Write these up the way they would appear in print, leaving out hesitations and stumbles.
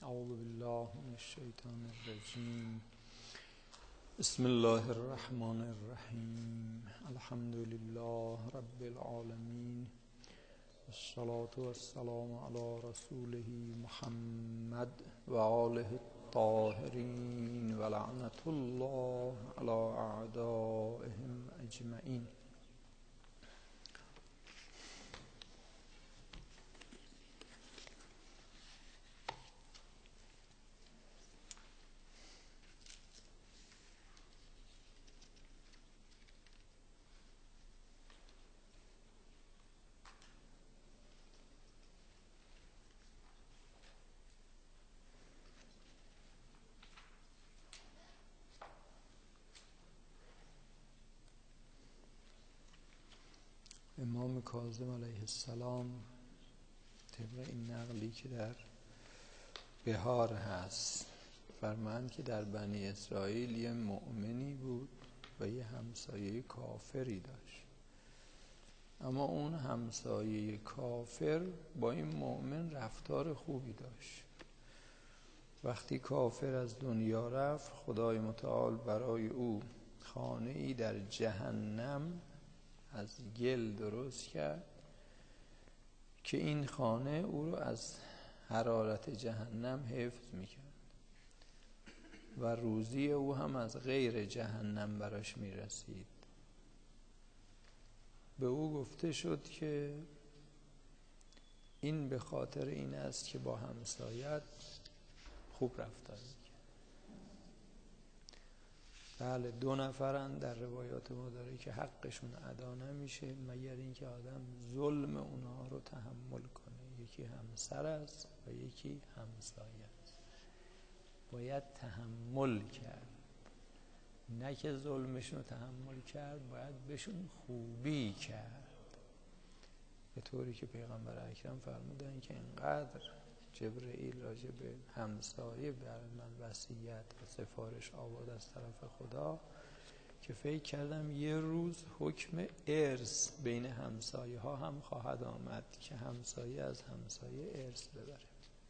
اعوذ بالله من الشیطان الرجیم. بسم الله الرحمن الرحیم. الحمد لله رب العالمین، والصلاة والسلام علی رسوله محمد و آله الطاهرین و لعنت الله علی اعدائهم اجمعین. امام کاظم علیه السلام طبق این نقلی که در بهار هست فرمایند که در بنی اسرائیل یه مؤمنی بود و یه همسایه کافری داشت، اما اون همسایه کافر با این مؤمن رفتار خوبی داشت. وقتی کافر از دنیا رفت، خدای متعال برای او خانه ای در جهنم از گل درست کرد که این خانه او رو از حرارت جهنم حفظ میکرد و روزی او هم از غیر جهنم براش میرسید. به او گفته شد که این به خاطر این است که با همسایت خوب رفتار میکرد. بله، 2 نفرن در روایات ما داره که حقشون ادا نمیشه مگر اینکه آدم ظلم اونها رو تحمل کنه. یکی همسر است و یکی همسایه است. باید تحمل کرد، نه که ظلمشون رو تحمل کرد، باید بهشون خوبی کرد. به طوری که پیغمبر اکرم فرمودن که اینقدر جبرئیل راجع به همسایه برای من وصیت و سفارش آورد از طرف خدا که فکر کردم یه روز حکم ارث بین همسایه ها هم خواهد آمد که همسایه از همسایه ارث ببره.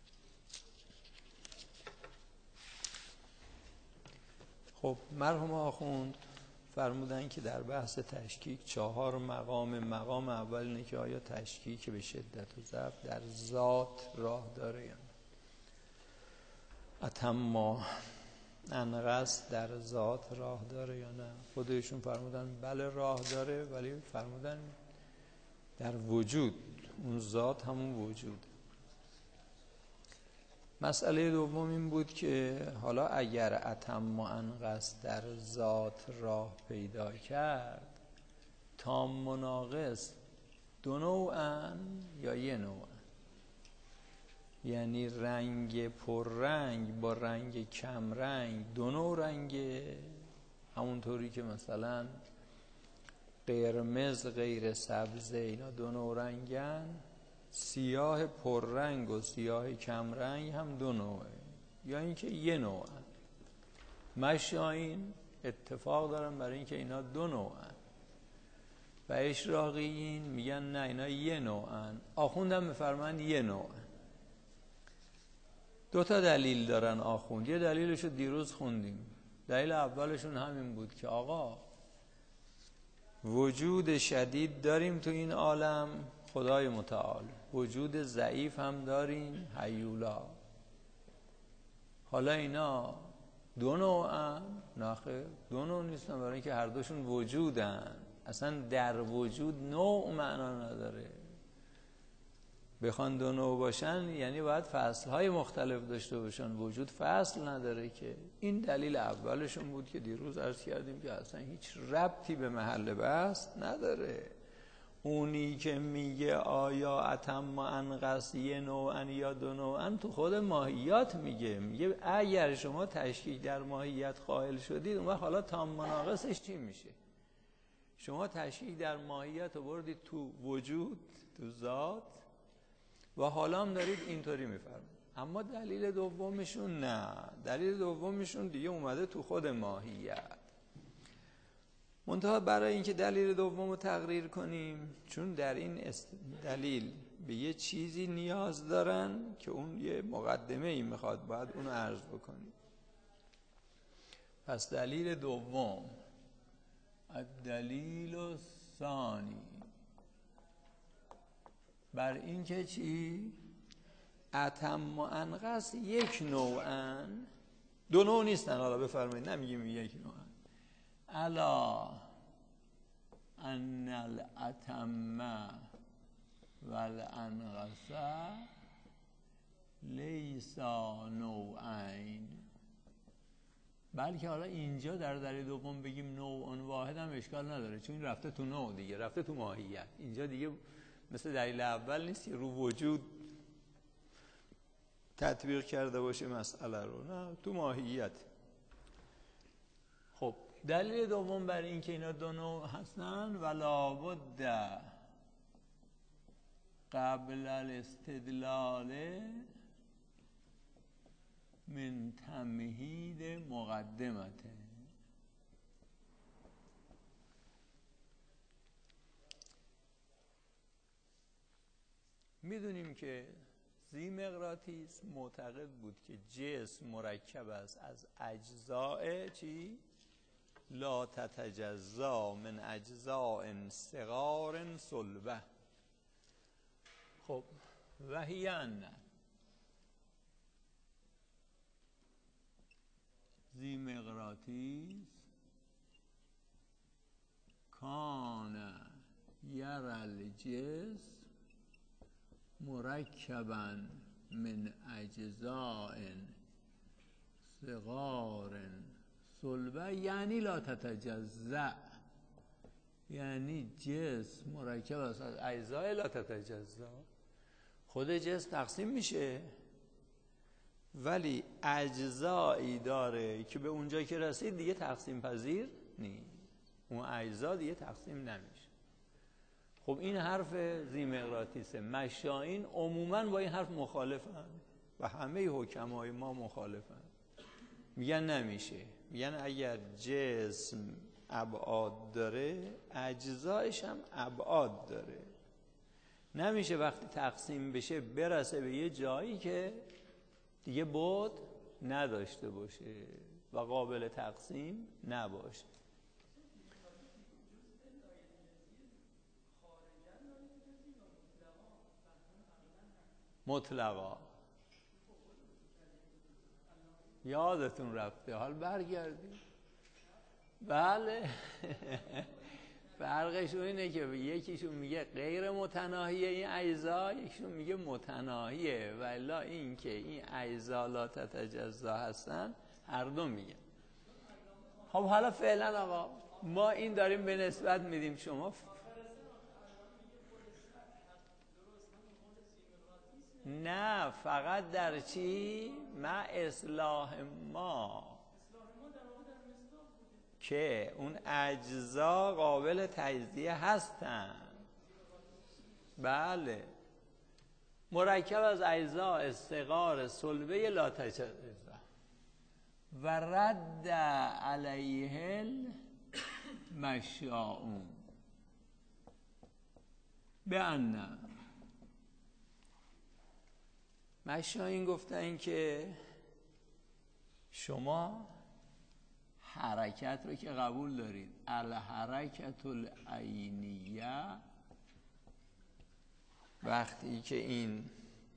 خب مرحوم آخوند فرمودن که در بحث تشکیک 4 مقام. مقام اول اینه که آیا تشکیک به شدت و ضعف در ذات راه داره یا نه. اتم انقص در ذات راه داره یا نه. خودشون فرمودن بله راه داره، ولی فرمودن در وجود، اون ذات همون وجود. مسئله دوم این بود که حالا اگر اتم و انقص در ذات راه پیدا کرد، تام و ناقص 2 نوعن یا 1 نوعن؟ یعنی رنگ پررنگ با رنگ کم رنگ 2 نوع رنگه، همونطوری که مثلا قرمز غیر سبز اینا 2 نوع رنگن، سیاه پررنگ و سیاه کم رنگ هم 2 نوعه، یا اینکه 1 نوعن. مشایین اتفاق دارن برای اینکه اینا 2 نوعن و اشراقیین میگن نه اینا 1 نوعن. آخوندم میفرمایند 1 نوعن. 2 تا دلیل دارن آخوند. یه دلیلشو دیروز خوندیم. دلیل اولشون همین بود که آقا وجود شدید داریم تو این عالم، خدای متعال، وجود ضعیف هم داریم، هیولا. حالا اینا 2 نوعن؟ نه خیر، 2 نوع نیستن، برای اینکه هر دوشون وجودن. اصلا در وجود نوع معنا نداره. بخوان 2 نوع باشن یعنی باید فصلهای مختلف داشته باشن. وجود فصل نداره که. این دلیل اولشون بود که دیروز عرض کردیم که اصلا هیچ ربطی به محل بحث نداره. اونی که میگه آیا اتم و انقص 1 نوعن یا 2 نوعن تو خود ماهیات میگه اگر شما تشکیک در ماهیت قائل شدید، اون وقت حالا تام و ناقصش چی میشه؟ شما تشکیک در ماهیت رو بردید تو وجود، تو ذات، و حالا هم دارید اینطوری میفرمایید. اما دلیل دومشون نه، دلیل دومشون دیگه اومده تو خود ماهیت. منتها برای اینکه دلیل دوم رو تقریر کنیم، چون در این دلیل به یه چیزی نیاز دارن که اون یه مقدمه ای میخواد، باید اون عرض بکنیم. پس دلیل دوم، الدلیل الثانی، بر این که چی؟ اتم و انقص یک نوعن، دو نوع نیستن. حالا بفرمایید، نمیگیم یک نوعن. الا ان الاتم والانقص لیس نوعین، بلکه حالا اینجا در دلیل دوم بگیم نوع واحد هم اشکال نداره، چون این رفته تو نوع دیگه، رفته تو ماهیت. اینجا دیگه مثل دلیل اول نیست که رو وجود تطبیق کرده باشه مسئله رو، نه، تو ماهیت. خب دلیل دوم برای این که اینا دو نوع هستن، ولا بد قبل الاستدلال من تمهید مقدمته. میدونیم که زیمقراطیس معتقد بود که جسم مرکب است از اجزاء چی؟ لا تتجزا من اجزاء صغار صلبه. خب و هی ان زیمقراطیس کان یرى الجسم مرکبا من اجزاء صغار صلبه، یعنی لا تتجزأ، یعنی جسم مرکب است از اجزاء لا تتجزأ. خود جسم تقسیم میشه ولی اجزایی داره که به اونجا که رسید دیگه تقسیم پذیر نیست، اون اجزا دیگه تقسیم نمیشه. خب این حرف زیمقراطیسه. مشایین عموما با این حرف مخالفن و همه حکمای ما مخالفن، میگن نمیشه. میگن اگر جسم ابعاد داره اجزایش هم ابعاد داره، نمیشه وقتی تقسیم بشه برسه به یه جایی که دیگه بعد نداشته باشه و قابل تقسیم نباشه. مطلقا یادتون رفته، حال برگردید. بله فرقشون اینه که یکیشون میگه غیر متناهیه این اجزا، یکیشون میگه متناهیه، ولی این که این اجزا لا تتجزا هستن هر دو میگن. خب حالا فعلا آقا ما این داریم به نسبت میدیم شما نه، فقط در چی؟ مع اصلاح ما که اون اجزا قابل تجزیه هستن. بله، مرکب از اجزا صغار صلبه لا تجزا و رد علیه المشاؤون به ان مشایین گفتن که شما حرکت رو که قبول دارید، الحرکت العینیه، وقتی که این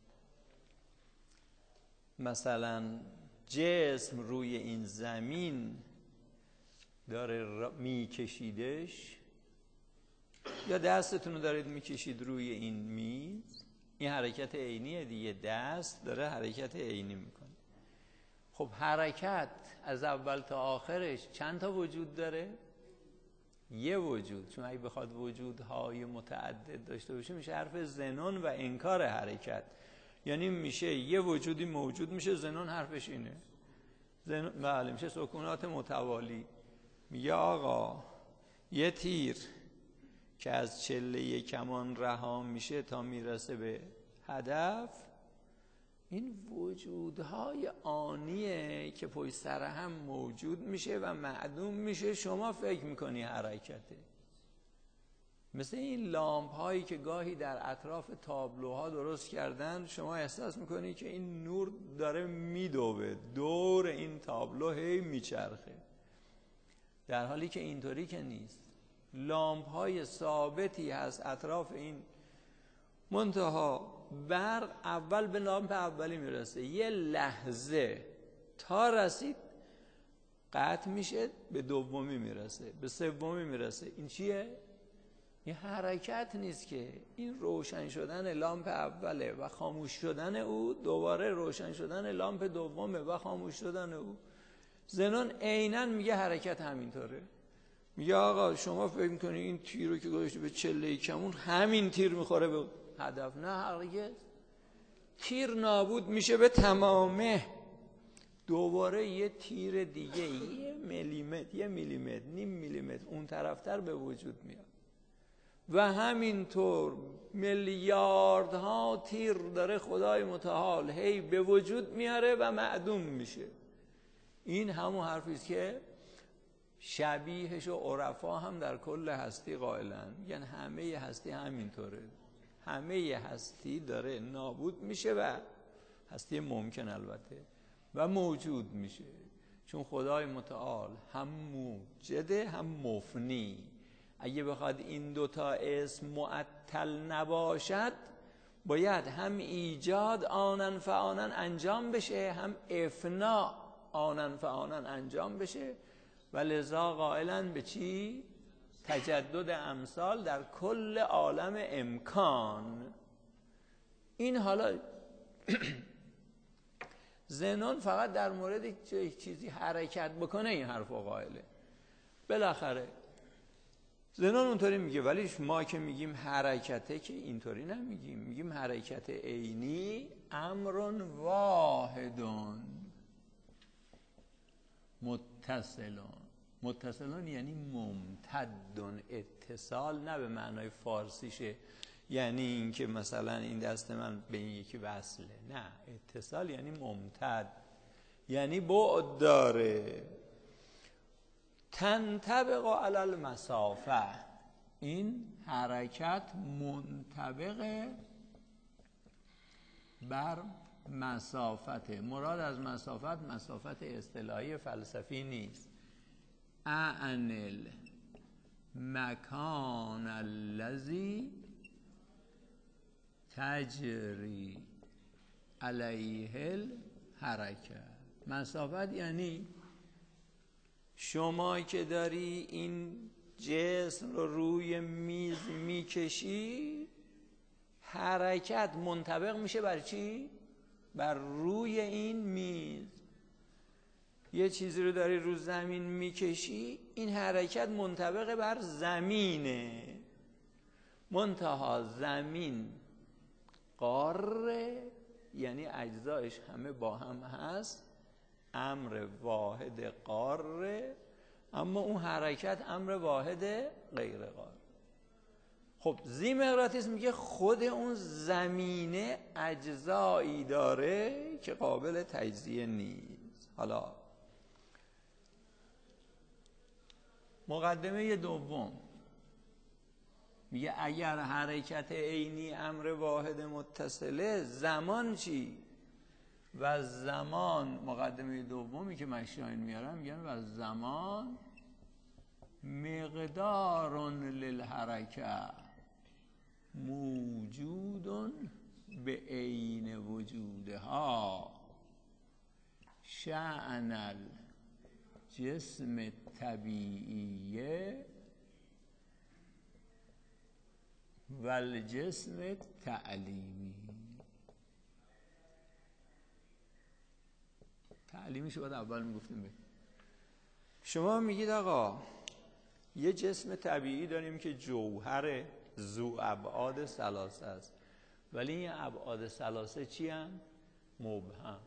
مثلا جسم روی این زمین داره میکشیدش، یا دستتون رو دارید میکشید روی این میز، این حرکت عینیه دیگه، دست داره حرکت عینی میکنه. خب حرکت از اول تا آخرش چند تا وجود داره؟ یه وجود. چون اگه بخواد وجودهای متعدد داشته باشه میشه حرف زنون و انکار حرکت، یعنی میشه یه وجودی موجود میشه، زنون حرفش اینه، بله، میشه سکونات متوالی. میگه آقا یه تیر که از چله کمان رها میشه تا میرسه به هدف، این وجودهای آنیه که پشت سر هم موجود میشه و معدوم میشه. شما فکر میکنی حرکته، مثل این لامپ هایی که گاهی در اطراف تابلوها درست کردن، شما احساس میکنی که این نور داره میدوه دور این تابلو، هی میچرخه، در حالی که اینطوری که نیست. لامپ های ثابتی هست اطراف این، منتها برق اول به لامپ اولی میرسه، یه لحظه تا رسید قطع میشه، به دومی میرسه، به سومی میرسه. این چیه؟ این حرکت نیست که، این روشن شدن لامپ اوله و خاموش شدن او، دوباره روشن شدن لامپ دومه و خاموش شدن او. زنون عیناً میگه حرکت همینطوره. میگه آقا شما فکر میکنی این تیر رو که گذاشتی به چله کمون همین تیر میخوره به هدف؟ نه هرگز. تیر نابود میشه به تمامه، دوباره یه تیر دیگه یه میلیمتر نیم میلیمتر اون طرفتر به وجود میاد و همینطور میلیاردها تیر داره خدای متعال هی به وجود میاره و معدوم میشه. این همون حرفیست که شبیهش و عرفا هم در کل هستی قائلن، یعنی همه هستی همینطوره، همه هستی داره نابود میشه و هستی ممکن البته و موجود میشه، چون خدای متعال هم موجده هم مفنی. اگه بخواد این دوتا اسم معطل نباشد، باید هم ایجاد آنن فآنن انجام بشه، هم افنا آنن فآنن انجام بشه و لذا قائلن به چی؟ تجدد امثال در کل عالم امکان. این حالا زنون فقط در مورد چیزی حرکت بکنه این حرف قائله. بالاخره زنون اونطوری میگه، ولی ما که میگیم حرکته که اینطوری نمیگیم، میگیم حرکت عینی امرون واحدون متصلون یعنی ممتدون. اتصال نه به معنای فارسیشه، یعنی این که مثلا این دست من به این یکی وصله، نه، اتصال یعنی ممتد، یعنی بعد داره. تنطبق علی المسافه، این حرکت منطبق بر مسافت. مراد از مسافت اصطلاحی فلسفی نیست. اعنل مکان الذی تجری علیه الحرکه. مسافت یعنی شما که داری این جسم رو روی میز میکشی، حرکت منطبق میشه بر چی؟ بر روی این میز. یه چیزی رو داری رو زمین میکشی، این حرکت منطبق بر زمینه، منتها زمین قاره، یعنی اجزایش همه با هم هست، امر واحد قاره، اما اون حرکت امر واحد غیر قاره. خب ذی مغناطیس میگه خود اون زمینه اجزایی داره که قابل تجزیه نیست. حالا مقدمه دوم میگه اگر حرکت عینی امر واحد متصله، زمان چی؟ و زمان، مقدمه دومی که مشایخ میارن میگن و زمان مقدار للحرکه موجود به عین وجودها شأن الجسم طبیعیه و الجسم تعلیمی. تعلیمی شو باید اول میگفتیم. شما میگید آقا یه جسم طبیعی داریم که جوهر ذو ابعاد ثلاثه است، ولی این ابعاد ثلاثه چی هستند؟ مبهم.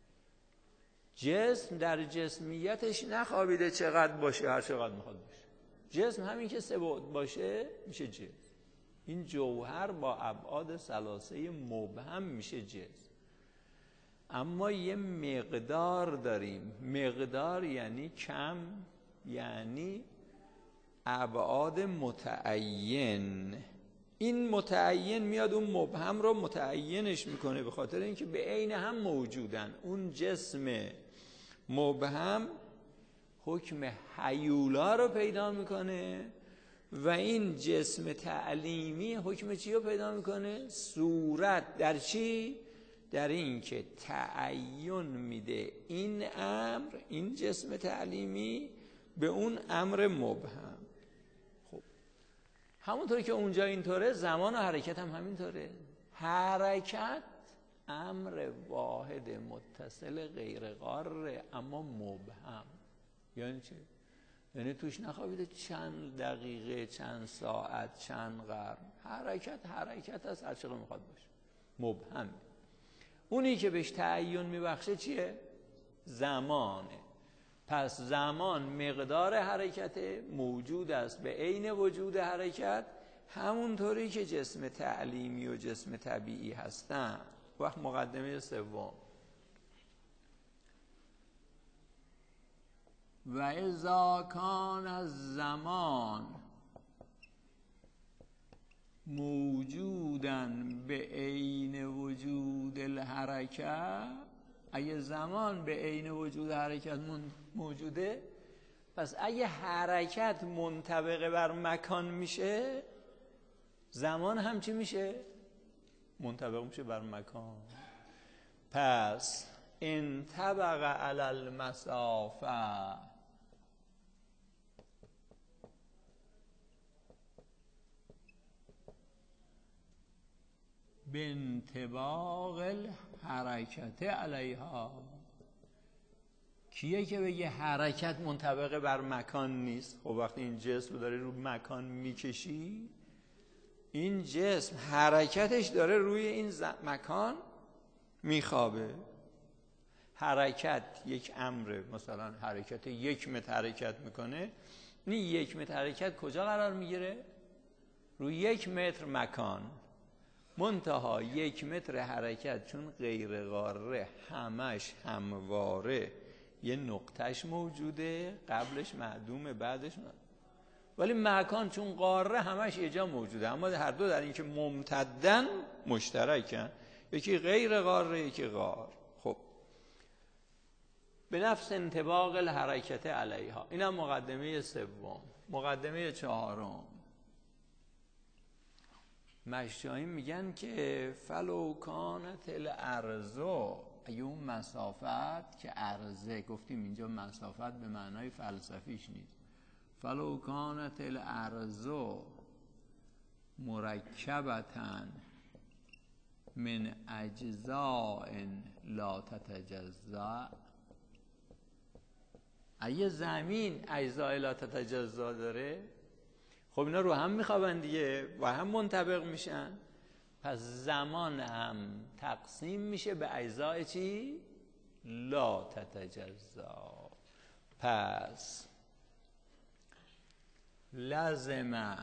جسم در جسمیتش نخوابیده چقدر باشه، هر چقدر میخواد باشه. جسم همین که سه بعد باشه میشه جسم. این جوهر با ابعاد ثلاثه مبهم میشه جسم. اما یه مقدار داریم. مقدار یعنی کم، یعنی ابعاد متعین. این متعین میاد اون مبهم رو متعینش میکنه، به خاطر اینکه به عین هم موجودن. اون جسم مبهم حکم هیولا رو پیدا میکنه و این جسم تعلیمی حکم چی رو پیدا میکنه؟ صورت. در چی؟ در این که تعین میده این امر، این جسم تعلیمی به اون امر مبهم. خب همونطوری که اونجا اینطوره، زمان و حرکت هم همینطوره. حرکت امر واحد متصل غیر قاره اما مبهم. یعنی چه؟ یعنی توش نخوابیده چند دقیقه، چند ساعت، چند قرن. حرکت است، هر چقدر میخواد باشه، مبهم. اونی که بهش تعین میبخشه چیه؟ زمانه. پس زمان مقدار حرکت موجود است به عین وجود حرکت، همونطوری که جسم تعلیمی و جسم طبیعی هستن. وقت مقدمه سوم، و اذا کان الزمان موجودن به عین وجود الحرکت، اگه زمان به عین وجود حرکت موجوده، پس اگه حرکت منطبق بر مکان میشه، زمان هم چی میشه؟ منطبق میشه بر مکان. پس انطبق علی المسافه به انطباق الحرکت علیها. کیه که بگه حرکت منطبق بر مکان نیست؟ خب وقتی این جسم رو داره رو مکان میکشی، این جسم حرکتش داره روی این مکان میخوابه. حرکت یک امره، مثلا حرکت 1 متر حرکت میکنه، این 1 متر حرکت کجا قرار میگیره؟ روی 1 متر مکان. منتها 1 متر حرکت چون غیر قاره همش همواره یه نقطهش موجوده، قبلش معدومه بعدش معدوم. ولی مکان چون قاره همش یه جا موجوده، اما هر دو در این که ممتدن مشترکن، یکی غیر قاره یکی قار. خب به نفس انطباق الحرکت علیها. این هم مقدمه سوم. مقدمه چهارم، مشایخ میگن که فلو کانت الارض، اگه اون مسافت که عرضه، گفتیم اینجا مسافت به معنای فلسفیش نیست، فلو کانت الارض مرکبتا من اجزاء لا تتجزا، اگه زمین اجزاء لا تتجزا داره، خب اینا رو هم میخوابن دیگه و هم منطبق میشن، پس زمان هم تقسیم میشه به اجزاء چی؟ لا تتجزا. پس لازم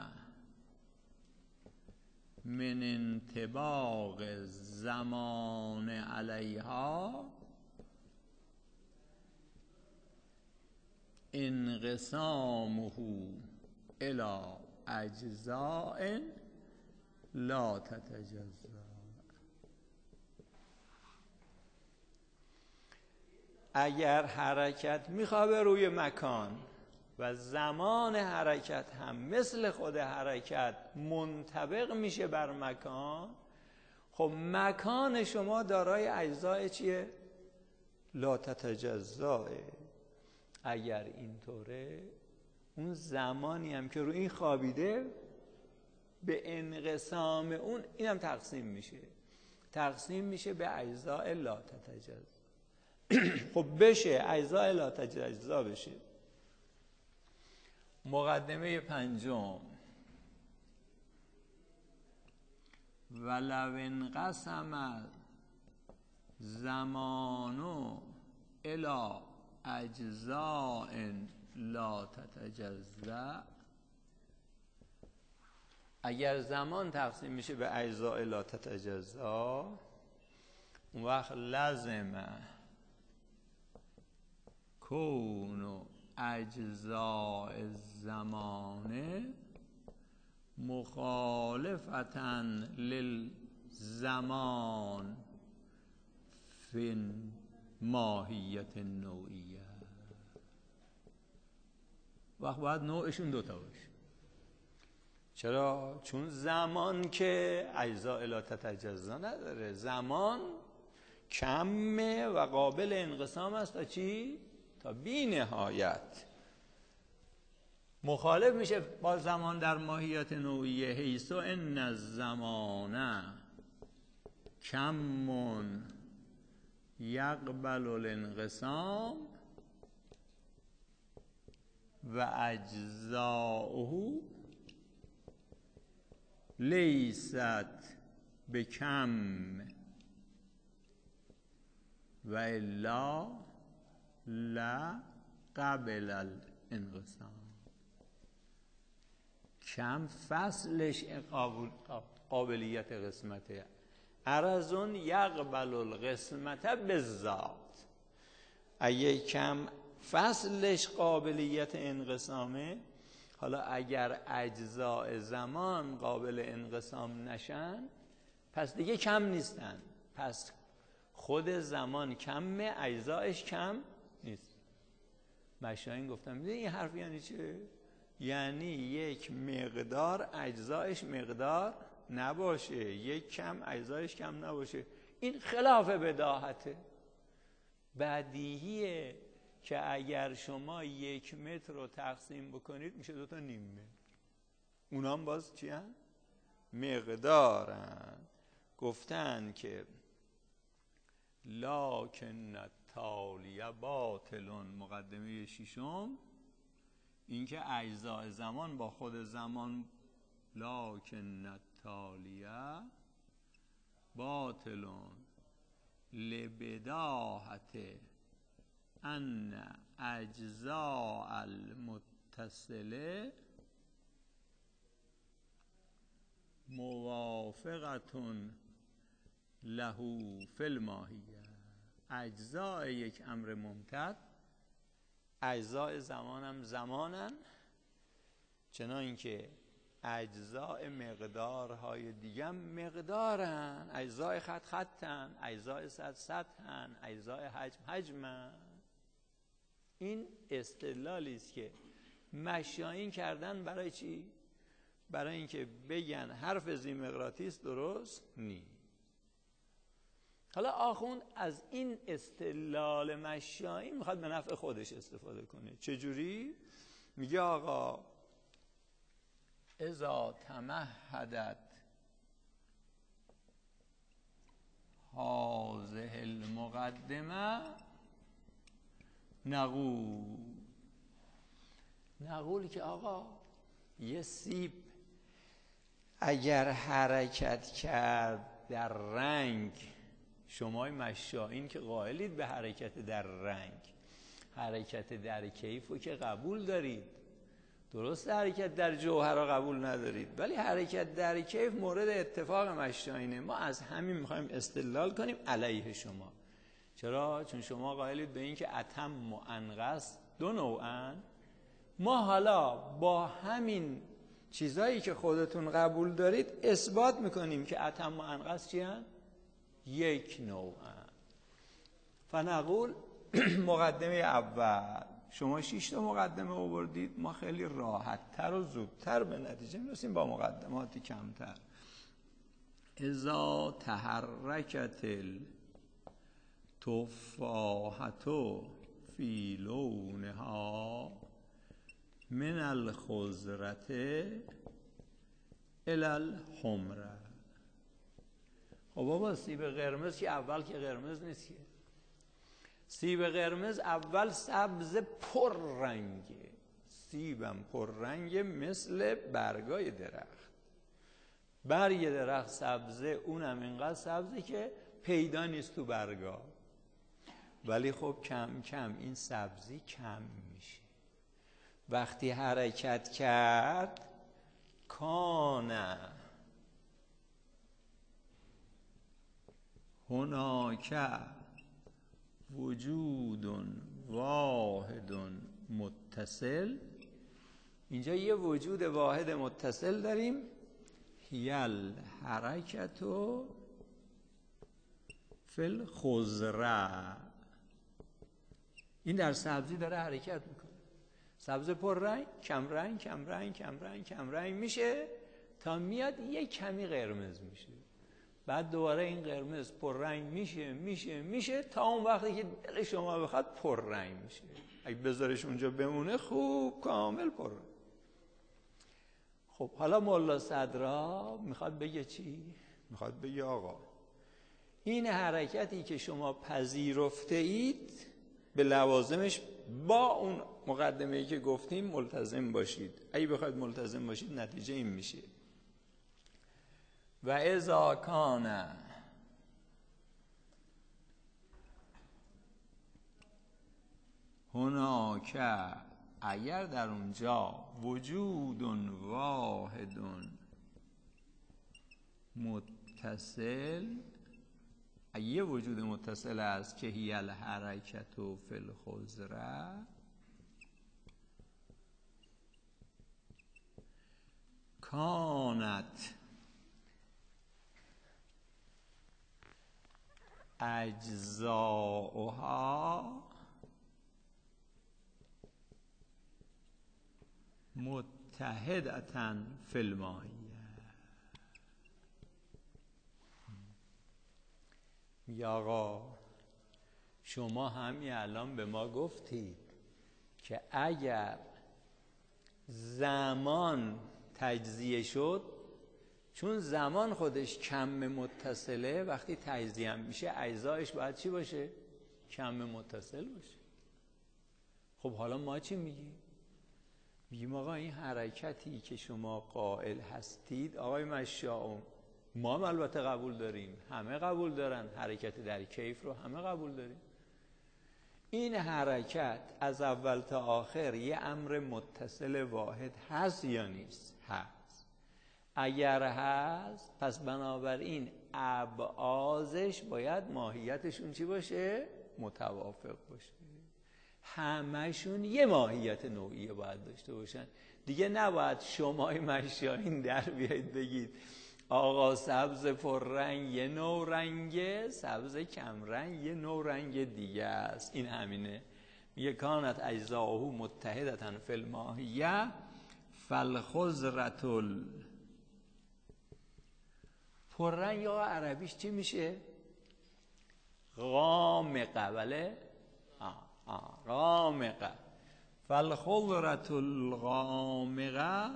من انطباق زمان علیها انقسامه الى اجزاء لا تتجزا. اگر حرکت میخوابه روی مکان و زمان حرکت هم مثل خود حرکت منطبق میشه بر مکان، خب مکان شما دارای اجزاء چیه؟ لا تتجزا. اگر اینطوره، اون زمانی هم که روی این خوابیده به انقسام اون اینم تقسیم میشه به اجزاء لا تتجزا. خب بشه اجزاء لا تتجزا بشه. مقدمه پنجم، ولو انقسم زمانو الی اجزاء لا تتجزا، اگر زمان تقسیم میشه به اجزاء لا تتجزا، اون وقت لازمه کونو اجزاء الزمانه مخالفة للزمان فی ماهیت نوعیه. وقت باید نوعشون دوتا باشه. چرا؟ چون زمان که اجزاء لا تتجزا نداره، زمان کمه و قابل انقسام است تا چی؟ تا بی نهایت. مخالف میشه با زمان در ماهیت نوعیه حیث ان الزمان کم یقبل الانقسام و اجزاؤه لیست بکم و الا لا قبل الانقسام. کم فصلش قابلیت قسمته. عرضون یقبل القسمت بالذات. اگه کم فصلش قابلیت انقسامه، حالا اگر اجزاء زمان قابل انقسام نشن پس دیگه کم نیستن، پس خود زمان کمه، اجزایش کم نیست. مشاهین گفتم میدونی این حرف یعنی چه؟ یعنی یک مقدار اجزایش مقدار نباشه، یک کم اجزایش کم نباشه. این خلاف بداهته. بدیهیه که اگر شما 1 متر رو تقسیم بکنید میشه 2 تا نیم متر. اونا هم باز چی هن؟ مقدارن. گفتن که لکن التالیه باطل. مقدمه 6 این که اجزاء زمان با خود زمان، لکن التالیه باطل لبداهت ان اجزاء المتصله موافقة له فی الماهیه. اجزاء یک امر ممتد، اجزاء زمانم زمانن، چنان که اجزاء مقدارهای دیگه هم مقدارن. اجزاء خط خطن، اجزاء سطح سطحن، اجزاء حجم حجمن. این استدلالی است که مشایین کردن. برای چی؟ برای اینکه بگن حرف ذی‌مقراطیس درست نیست. حالا آخوند از این استدلال مشایین میخواد به نفع خودش استفاده کنه. چجوری؟ میگه آقا اذا تمهدت هذه المقدمه نقول که آقا یه سیب اگر حرکت کرد در رنگ، شمای مشایین که قائلید به حرکت در رنگ، حرکت در کیف رو که قبول دارید، درست حرکت در جوهر رو قبول ندارید، ولی حرکت در کیف مورد اتفاق مشایینه. ما از همین میخوایم استدلال کنیم علیه شما. چرا؟ چون شما قائلید به این که اتم و انقص 2 نوعن. ما حالا با همین چیزایی که خودتون قبول دارید اثبات میکنیم که اتم و انقص چی هن؟ 1 نوعن. فنقول مقدمه اول، شما 6 تا مقدمه آوردید، ما خیلی راحت تر و زودتر به نتیجه میرسیم با مقدماتی کمتر. اذا تحرکت التفاحة فی لونها من الخضرة الی الحمرة. خب بابا سیب قرمز که اول که قرمز نیست که. سیب قرمز اول سبز پر رنگه، سیبم پر رنگه مثل برگای درخت. برگ درخت سبزه، اونم اینقدر سبزه که پیدا نیست تو برگا. ولی خب کم کم این سبزی کم میشه. وقتی حرکت کرد کان هناک وجود واحد متصل متصل. اینجا یه وجود واحد متصل داریم، هیل حرکتو فی الخضره. این در سبزی داره حرکت میکنه. سبز پر رنگ کم رنگ کم رنگ کم رنگ کم رنگ میشه تا میاد یه کمی قرمز میشه، بعد دوباره این قرمز پر رنگ میشه تا اون وقتی که دل شما بخواد پر رنگ میشه. اگه بذارش اونجا بمونه خوب کامل پر رنگ. خب حالا ملا صدرا میخواد بگه چی؟ میخواد بگه آقا این حرکتی که شما پذیرفته اید به لوازمش با اون مقدمه‌ای که گفتیم ملتزم باشید. اگه بخواید ملتزم باشید نتیجه این میشه: و اذا کان هناک، اگر در اونجا وجود واحد متصل، یه وجود متصل است که هی الحرکت و فی الخضره، کانت اجزاؤها متحدة فی الماهیه. یا آقا شما همین الان به ما گفتید که اگر زمان تجزیه شد، چون زمان خودش کم متصله، وقتی تجزیه میشه اجزایش باید چی باشه؟ کم متصل باشه. خب حالا ما چی میگیم؟ میگیم آقا این حرکتی که شما قائل هستید آقای مشاء، ما هم البته قبول داریم، همه قبول دارن، حرکت در کیف رو همه قبول داریم. این حرکت از اول تا آخر یه امر متصل واحد هست یا نیست؟ هست. اگر هست پس بنابراین ابعازش باید ماهیتشون چی باشه؟ متوافق باشه. همشون یه ماهیت نوعیه باید داشته باشن. دیگه نباید شمای مشایین در بیایید بگید آقا سبز پررنگ یه نوع رنگه، سبز کم رنگ یه نوع رنگ دیگه است. این همینه. میگه کانت اجزاؤه متحدة فی الماهیه فالخضرة پررنگ آقا عربیش چی میشه؟ غامقه. بله؟ غامقه. فالخضرة الغامقه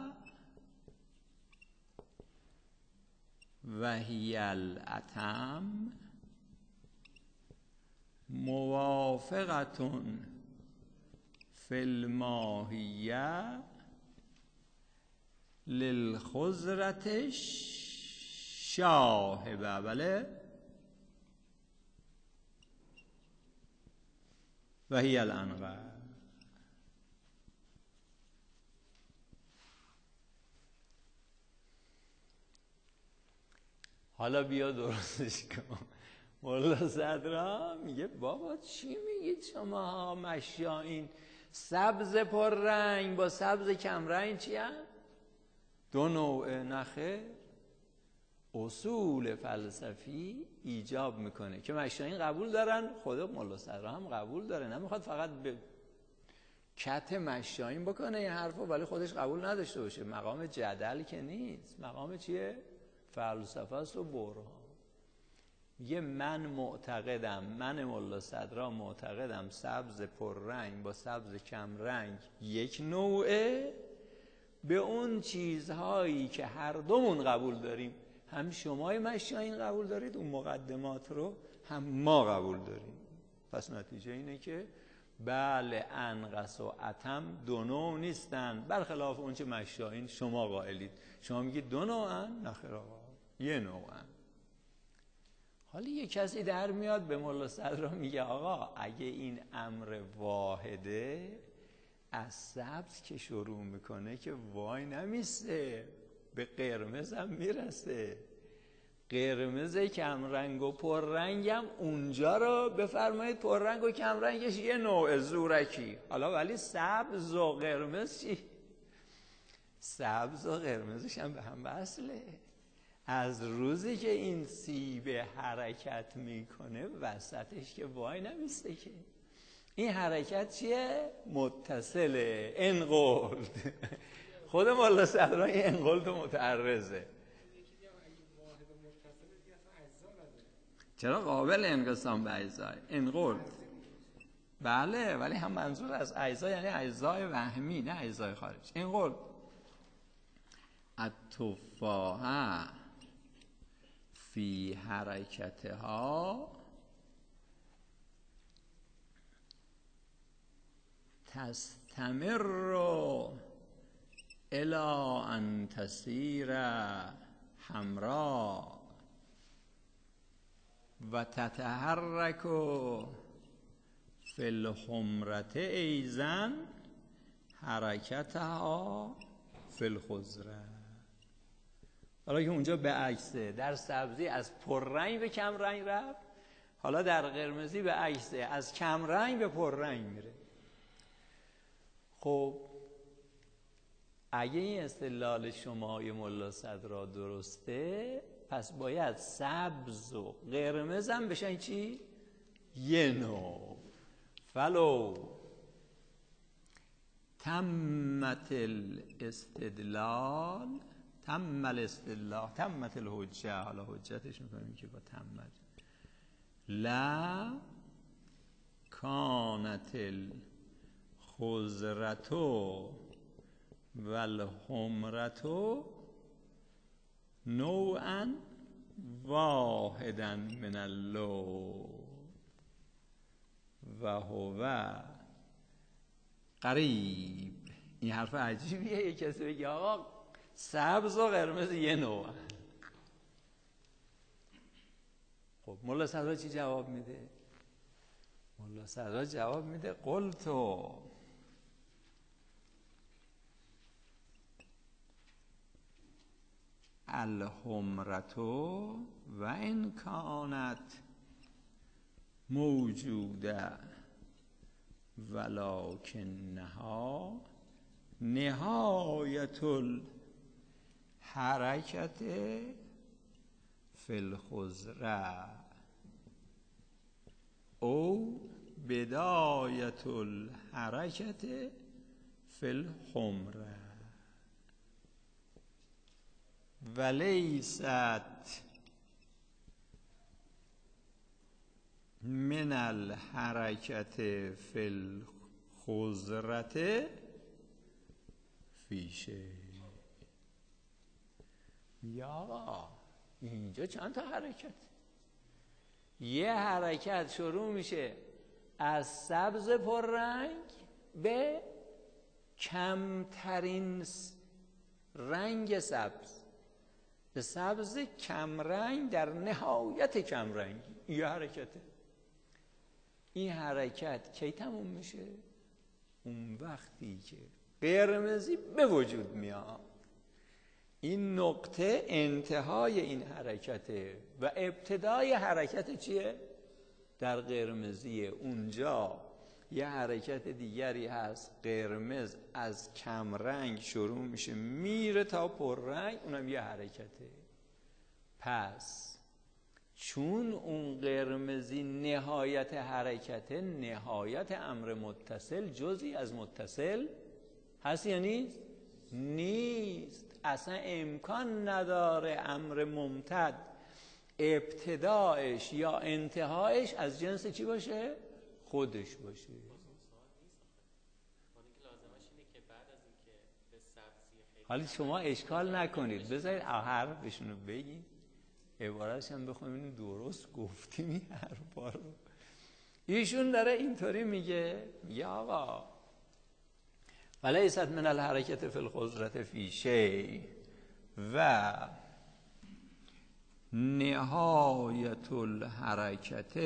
و هی الاتم موافقة فی الماهیه للخضرة شاهبه. بله؟ و هی الانقه. حالا بیا درستش کن. مولا صدرا میگه بابا چی میگید شما مشایین؟ سبز پر رنگ با سبز کم رنگ چی هم؟ دو نوع نخه. اصول فلسفی ایجاب میکنه که مشایین قبول دارن، خود مولا صدرا هم قبول داره، نمیخواد فقط به کت مشایین بکنه این حرفو ولی خودش قبول نداشته باشه. مقام جدل که نیست، مقام چیه؟ فلسفه است و برهان. میگه من مولا صدرا معتقدم سبز پررنگ با سبز کم رنگ یک نوعه، به اون چیزهایی که هر دومون قبول داریم، هم شمای مشایین قبول دارید اون مقدمات رو، هم ما قبول داریم. پس نتیجه اینه که بله انقص و اتم دو نوع نیستن، برخلاف اون چه مشایین شما قائلید. شما میگید دو نوعن، نخیر آقا یه نوعن. حالا یه کسی در میاد به مولا صدرا میگه آقا اگه این امر واحده، از سبز که شروع میکنه که وای نمیسته، به قرمز هم میرسه، قرمز کمرنگ و پررنگم اونجا رو بفرمایید پررنگ و کمرنگش یه نوع زورکی. حالا ولی سبز و قرمز چی؟ سبز و قرمزش هم به هم وصله. از روزی که این سیب حرکت میکنه وسطش که وای نمیسته که. این حرکت چیه؟ متصله، انقلد. خود مولا صدرای انقلد و متعرضه. چرا قابل انقسام به اجزای انقلد؟ بله، ولی هم منظور از اجزا یعنی اجزای وهمی، نه اجزای خارج. انقلد التفاحه فی حرکتها تستمر الی ان تصیر حمراء و تتحرک فی الحمرة ایضا حرکتها فی الخضره. حالا که اونجا به عکسه، در سبزی از پررنگ به کمرنگ رفت، حالا در قرمزی به عکسه، از کمرنگ به پررنگ میره. خب اگه این استدلال شمای ملا صدرا درسته، پس باید سبز و قرمز هم بشن چی؟ یه نوع. فلو تمت الاستدلال، تمت الحجه، حالا حجتش میکنیم که با تمت، لا کانت الخضرة والحمرة نوعا واحدا من اللون و هو قریب. این حرف عجیبیه، یک کسی بگه آقا سبز و قرمز یه نوع. خب مولا صدرا چی جواب میده؟ مولا صدرا جواب میده قلتو الحمرة و ان کانت موجوده ولکنها نهایت الحرکت فی الخضره او بدایت الحرکت فی الحمره ولیست من الحرکت فی الخضره فی شیء. یا اینجا چند تا حرکت؟ یه حرکت شروع میشه از سبز پررنگ به کمترین رنگ سبز، به سبز کمرنگ در نهایت کمرنگی. یه حرکته. این حرکت کی تموم میشه؟ اون وقتی که قرمزی به وجود میاد. این نقطه انتهای این حرکته و ابتدای حرکت چیه؟ در قرمزیه. اونجا یه حرکت دیگری هست، قرمز از کمرنگ شروع میشه میره تا پررنگ، اونم یه حرکته. پس چون اون قرمزی نهایت حرکته، نهایت امر متصل جزئی از متصل هست یا نیست؟ نیست. اصلا امکان نداره امر ممتد ابتدایش یا انتهایش از جنس چی باشه؟ خودش باشه. حالا شما اشکال نکنید، بذارید حرفشون رو بگید، عبارتش هم بخونیم درست گفتیم این حرفا رو. ایشون داره اینطوری میگه آقا ولیست من الحرکت فی الخضرة فی شیء و نهایت الحرکت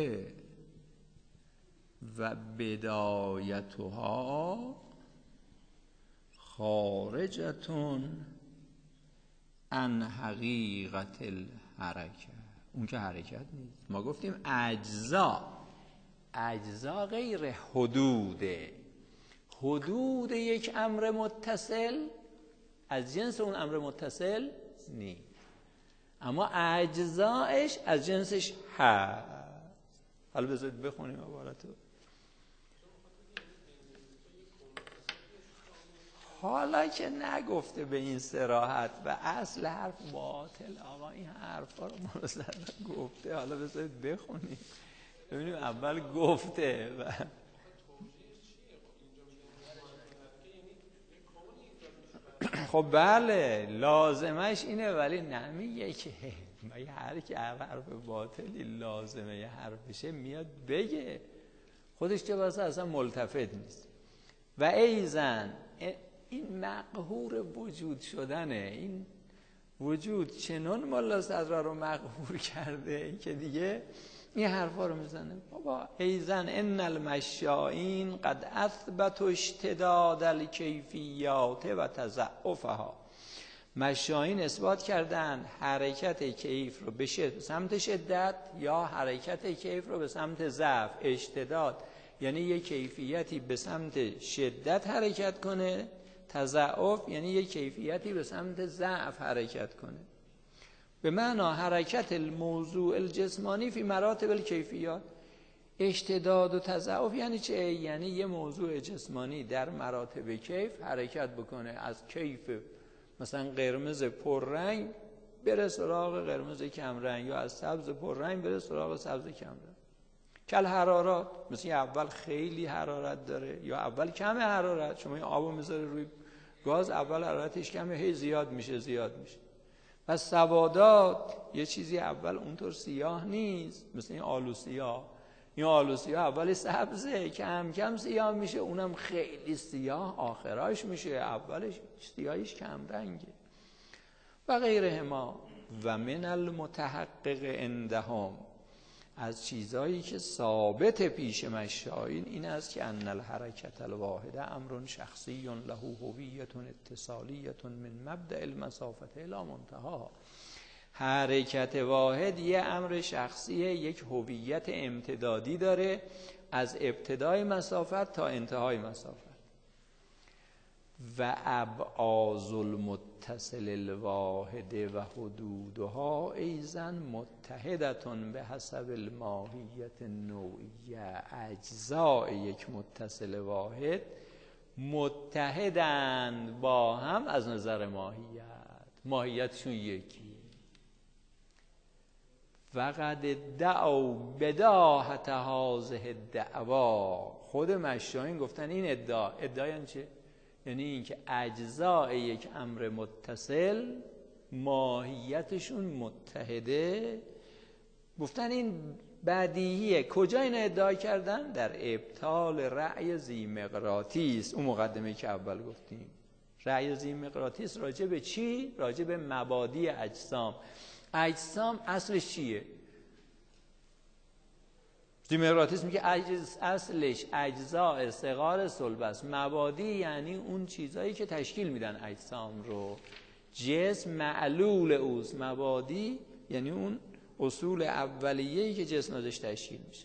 و بدایتها خارجتون عن حقیقت حرکت. اون که حرکت نیست. ما گفتیم اجزا غیر حدوده. حدود یک امر متصل از جنس اون امر متصل نیست، اما اجزایش از جنسش هست. حالا بذارید بخونیم عبارتو. حالا که نگفته به این صراحت و اصل حرف باطل، آقا این حرفا رو مرسل گفته. حالا بذارید بخونیم ببینیم اول گفته و خب بله لازمش اینه، ولی نمیگه که هر کی حرف باطلی لازمه یه حرفشه میاد بگه، خودش که واسه اصلا ملتفت نیست. و ایزن این مقهور وجود شدنه، این وجود چنان ملا صدرا رو مقهور کرده که دیگه این حرفا رو میزنه. بابا ایزن ان المشائین قد اثبت اشتداد الکیفیات و تضعفها. مشائین اثبات کردن حرکت کیف رو به سمت شدت یا حرکت کیف رو به سمت ضعف. اشتداد یعنی یک کیفیتی به سمت شدت حرکت کنه، تضعف یعنی یک کیفیتی به سمت ضعف حرکت کنه. به معنی حرکت الموضوع الجسمانی فی مراتب الکیفیات. اشتداد و تضعف یعنی چه؟ یعنی یه موضوع جسمانی در مراتب کیف حرکت بکنه، از کیف مثلا قرمز پررنگ بره سراغ قرمز کمرنگ، یا از سبز پررنگ بره سراغ سبز کمرنگ. کل حرارات، مثل اول خیلی حرارت داره یا اول کم حرارت. شما این آبو میذاره روی گاز، اول حرارتش کمه هی زیاد میشه. و سوادات یه چیزی اول اونطور سیاه نیست، مثل این آلو سیاه. این آلو سیاه اول سبزه، کم کم سیاه میشه، اونم خیلی سیاه آخراش میشه، اولش سیاهیش کم رنگه. و غیرهما. و من المتحقق عندهم، از چیزایی که ثابت پیش مشائین این است که ان الحرکت الواحده امر شخصی له هویت اتصالیه من مبدأ المسافه الی منتهاها. حرکت واحد یه امر شخصیه، یک هویت امتدادی داره از ابتدای مسافت تا انتهای مسافت. و ابعاض المتصل الواحد و حدودها ایضا متحدتون به حسب الماهیت نوعیه. اجزای یک متصل واحد متحدند با هم از نظر ماهیتشون یکی. وقد ادعوا بداهت هذه الدعوا. خود مشائین گفتن این ادعا یعنی چه؟ یعنی این که اجزای یک امر متصل ماهیتشون متحده. گفتن این بدیهیه. کجا این ادعا کردن؟ در ابطال رأی ذیمقراطیس. اون مقدمه که اول گفتیم، رأی ذیمقراطیس راجع به چی؟ راجع به مبادی اجسام. اجسام اصلش چیه؟ ذیمقراطیس میگه اصلش اجزاء صغار صلب است. مبادی یعنی اون چیزایی که تشکیل میدن اجسام رو. جسم معلول اوست. مبادی یعنی اون اصول اولیه‌ای که جسم ازش تشکیل میشه.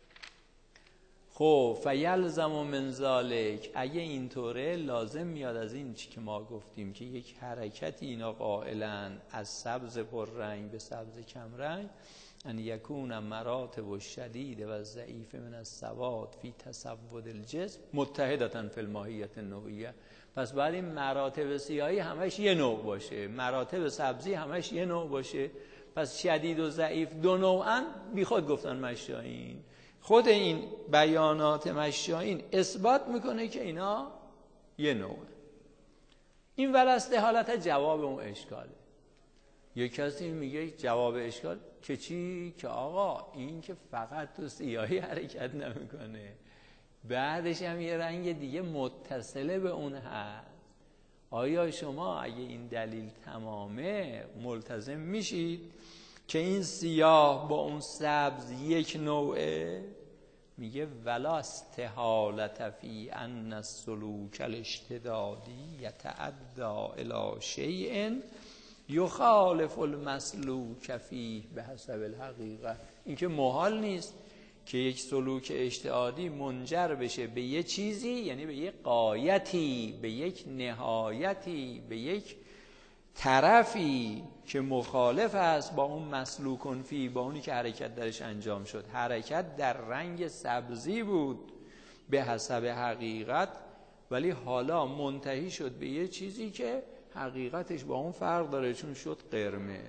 خب فیلزم من ذالک، اگه اینطوره لازم میاد از این چی که ما گفتیم که یک حرکتی اینا قائلن از سبز پررنگ به سبز کمرنگ، ان یکون مراتب الشدید و الضعیف من السواد فی تسود الجسم متحدتا فی الماهیت النوعیه. پس بعد این مراتب سیاهی همش یه نوع باشه، مراتب سبزی همش یه نوع باشه. پس شدید و ضعیف دو نوعن. بی خود گفتن مشائین. خود این بیانات مشائین اثبات میکنه که اینا یه نوعه. این ولسته حالت جواب اون اشکاله. یک کسی میگه جواب اشکال که چی؟ که آقا این که فقط تو سیاهی حرکت نمیکنه، بعدش هم یه رنگ دیگه متصله به اون هست. آیا شما اگه این دلیل تمامه ملتزم میشید که این سیاه با اون سبز یک نوعه؟ میگه ولا استحالة فی ان السلوک الاشتدادی یتعدی الی شیء یخالف المسلوک فیه به حسب الحقیقه. این که محال نیست که یک سلوک اجتهادی منجر بشه به یه چیزی، یعنی به یک غایتی، به یک نهایتی، به یک طرفی که مخالف است با اون مسلوکن فی، با اونی که حرکت درش انجام شد. حرکت در رنگ سبزی بود به حسب حقیقت، ولی حالا منتهی شد به یه چیزی که حقیقتش با اون فرق داره، چون شد قرمز.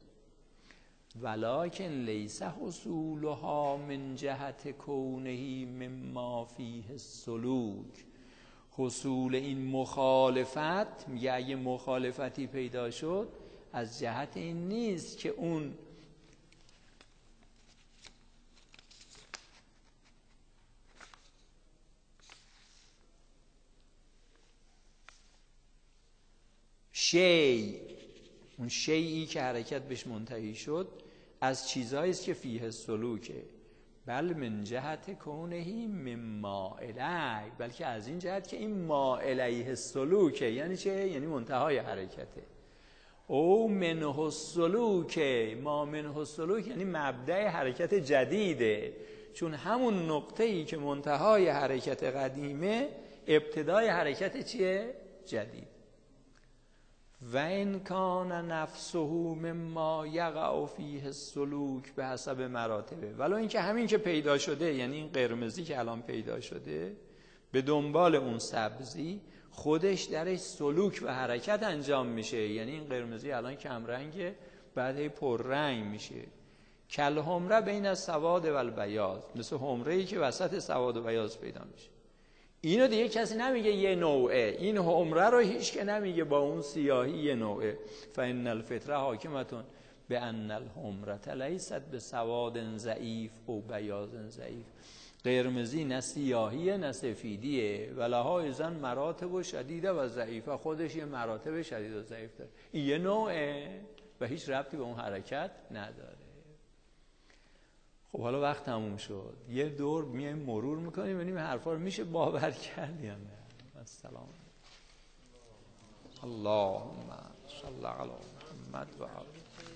ولکن لیس حصولها من جهت کونه مما فیه السلوک. حصول این مخالفت، میگه اگه مخالفتی پیدا شد از جهت این نیست که اون اون شیئی که حرکت بهش منتهی شد از چیزهایی است که فیه السلوکه، بل من جهت کونهی مما الیه، بلکه از این جهت که این ما الیه السلوکه. یعنی چه؟ یعنی منتهای حرکته. او منه السلوکه، ما منه السلوک یعنی مبدأ حرکت جدیده، چون همون نقطه‌ای که منتهای حرکت قدیمه ابتدای حرکت چیه؟ جدید. و ان کان نفسه مما یقع فیه السلوک به حسب مراتبه. ولو اینکه همین که پیدا شده، یعنی این قرمزی که الان پیدا شده، به دنبال اون سبزی خودش درش سلوک و حرکت انجام میشه. یعنی این قرمزی الان کم رنگه، بعد پر رنگ میشه. کل حمره بین السواد و البیاض، مثل حمره‌ای که وسط سواد و بیاض پیدا میشه. اینو دیگه کسی نمیگه یه نوعه، این حمره رو هیچ که نمیگه با اون سیاهی یه نوعه. فان الفطره حاکمتون به ان الحمره لیست به سواد ضعیف او بیاض ضعیف. قرمزی نه سیاهیه نه سفیدیه، ولها ایزن مراتب و شدیده و ضعیفه، خودش یه مراتب شدید و ضعیف داره. این یه نوعه و هیچ ربطی به اون حرکت نداره. خب حالا وقت تموم شد، یه دور میایم مرور میکنیم ببینیم حرفا رو میشه باور کرد یا نه. السلام اللهم صل علی محمد و آله.